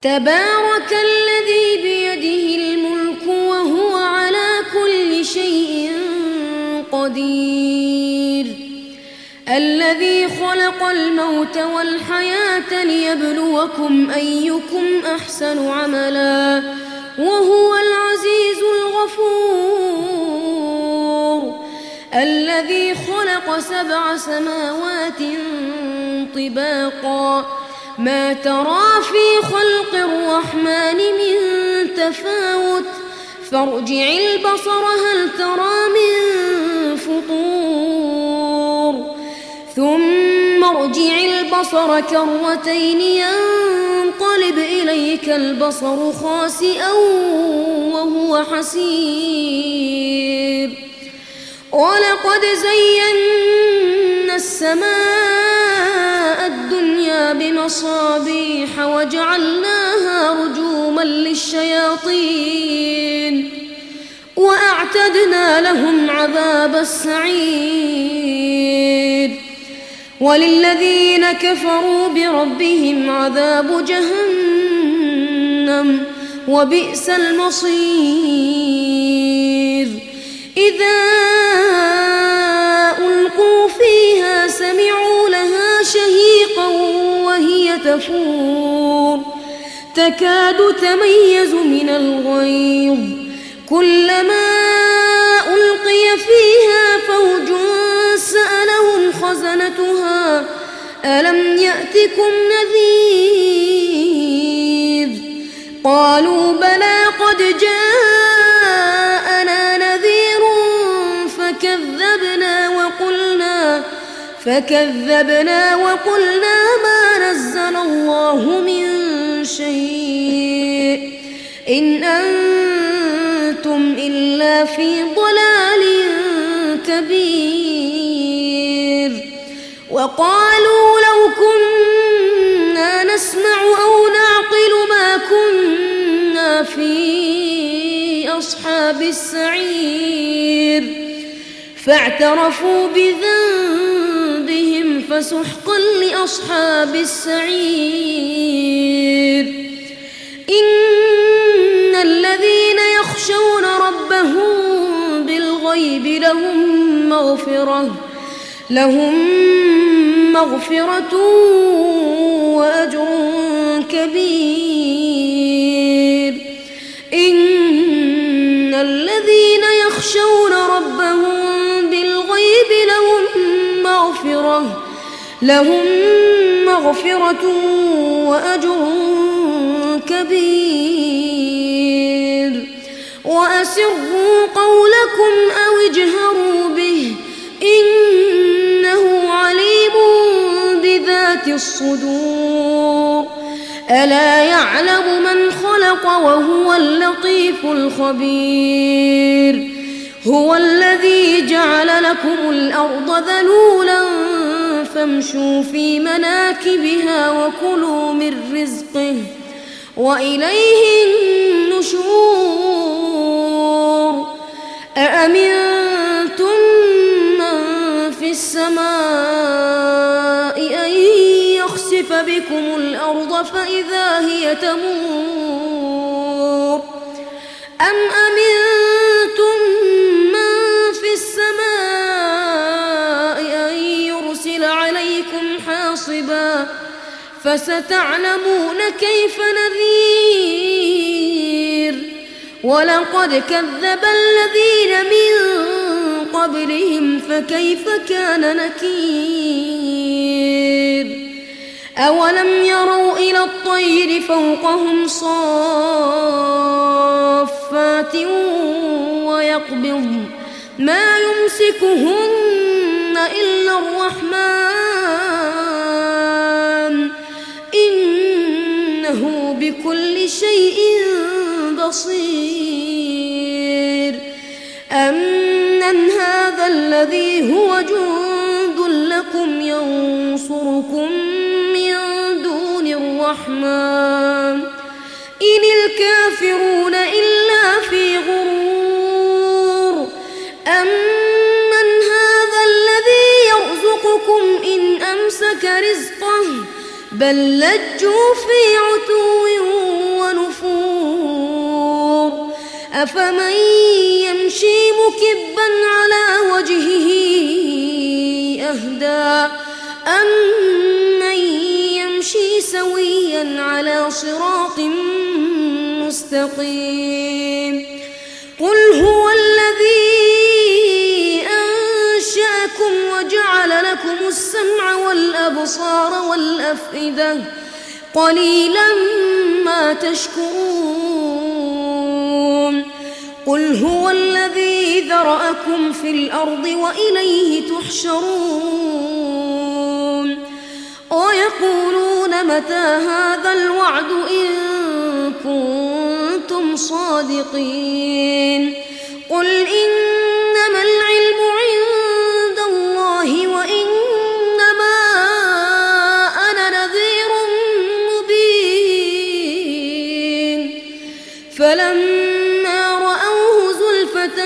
تبارك الذي بيده الملك وهو على كل شيء قدير الذي خلق الموت والحياة ليبلوكم أيكم أحسن عملا وهو العزيز الغفور الذي خلق 7 سماوات طباقا ما ترى في خلق الرحمن من تفاوت فارجع البصر هل ترى من فطور ثم ارجع البصر كرتين ينقلب إليك البصر خاسئا وهو حسير ولقد زينا السماء الدنيا بمصابيح وجعلناها رجوما للشياطين وأعتدنا لهم عذاب السعير وللذين كفروا بربهم عذاب جهنم وبئس المصير إذا ألقوا فيها سمعوا لها شهيقا وهي تفور تكاد تميز من الغيظ كلما ألقي فيها فوج سألهم خزنتها ألم يأتكم نذير قالوا بلى قد جاءنا نذير فكذبنا وقلنا ما نزل الله من شيء إن أنتم إلا في ضلال كبير وقالوا لو كنا نسمع أو نعقل ما كنا في أصحاب السعير فاعترفوا بذنبهم فسحقا لأصحاب السعير إن الذين يخشون ربهم بالغيب لهم مغفرة وأجر كبير إن الذين يخشون ربهم بالغيب لهم مغفرة وأجر كبير وأسروا قولكم أو اجهروا به إنه عليم بذات الصدور ألا يعلم من خلق وهو اللطيف الخبير هو الذي جعل لكم الأرض ذلولا فامشوا في مناكبها وكلوا من رزقه وإليه النشور أأمنتم من في السماء أن يخسف بكم الأرض فإذا هي تمور أم أمنتم من في السماء أن يرسل عليكم حاصبا فستعلمون كيف نذير ولقد كذب الذين من قبلهم فكيف كان نكير أولم يروا إلى الطير فوقهم صافات ويقبضن ما يمسكهن إلا الرحمن إنه بكل شيء بصير أمن هذا الذي هو جند لكم ينصركم من دون الرحمن إن الكافرون إلا في غرور أمن هذا الذي يرزقكم إن أمسك رزقه بل لجوا في عتو أفمن يمشي مكبا على وجهه أهدى أمن يمشي سويا على صراط مستقيم قل هو الذي أنشأكم وجعل لكم السمع والأبصار والأفئدة قليلا ما تشكرون قل هو الذي ذرأكم في الأرض وإليه تحشرون ويقولون متى هذا الوعد إن كنتم صادقين قل إنما العلم عند الله وإنما أنا نذير مبين فلما رأوه زلفة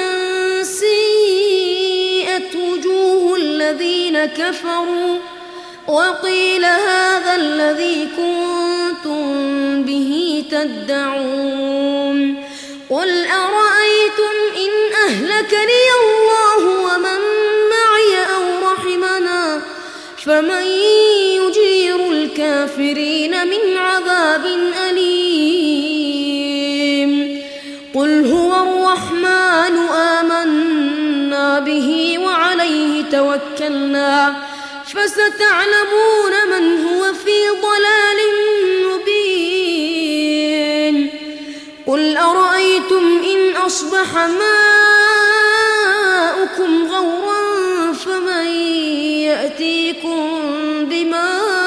سيئت وجوه الذين كفروا وقيل هذا الذي كنتم به تدعون قل أرأيتم إن أهلكني الله ومن معي أو رحمنا فمن يجير الكافرين من عذاب أليم قل هو الرحمن آمنا به وعليه توكلنا فستعلمون من هو في ضلال مبين قل أرأيتم إن أصبح ماؤكم غورا فمن يأتيكم بماء